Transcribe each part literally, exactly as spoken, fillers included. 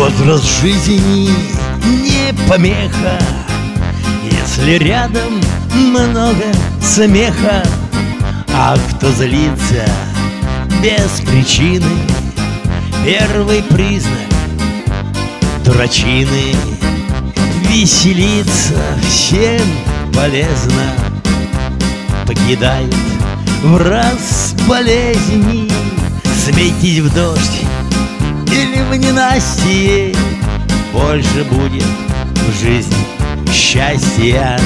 Возраст жизни не помеха, если рядом много смеха. А кто злится без причины, первый признак дурачины. Веселиться всем полезно, покидает в раз болезни. Смейтесь в дождь или в ненастье, больше будет в жизни счастья.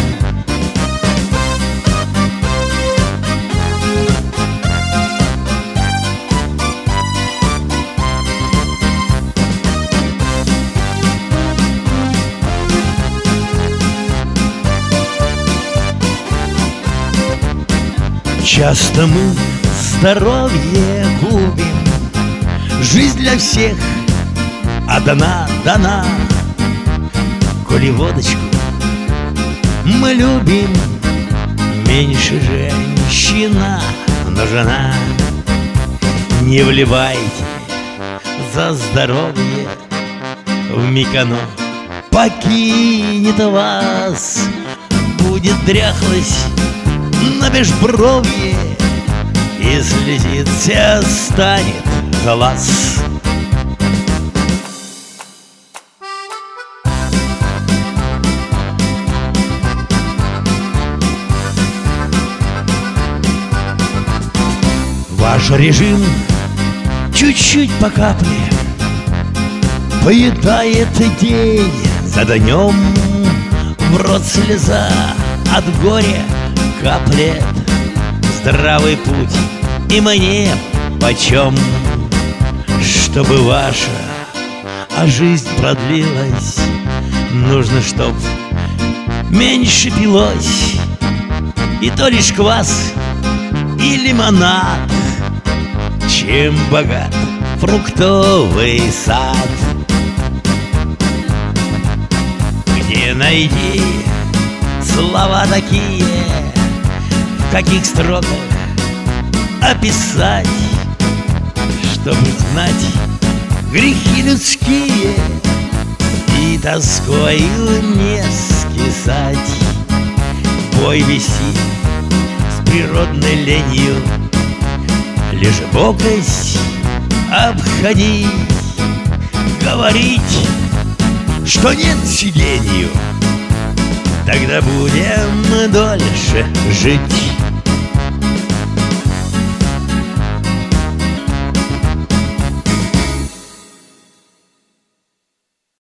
Часто мы здоровье губим, жизнь для всех одна дана. Коли водочку мы любим, меньше женщина, но жена. Не вливайте за здоровье, вмиг оно покинет вас. Будет дряхлость на межбровье, и слезиться станет глаз. Ваш режим чуть-чуть по капле поедает день за днем. В рот слеза от горя каплет. Здравый путь и мне почем, чтобы ваша а жизнь продлилась. Нужно, чтоб меньше пилось, и то лишь квас и лимонад. Чем богат фруктовый сад, где найди слова такие, в каких строках описать, чтобы знать грехи людские и тоскою не скисать. Бой вести с природной ленью, лежебокость обходить, говорить, что нет сиденью, тогда будем дольше жить.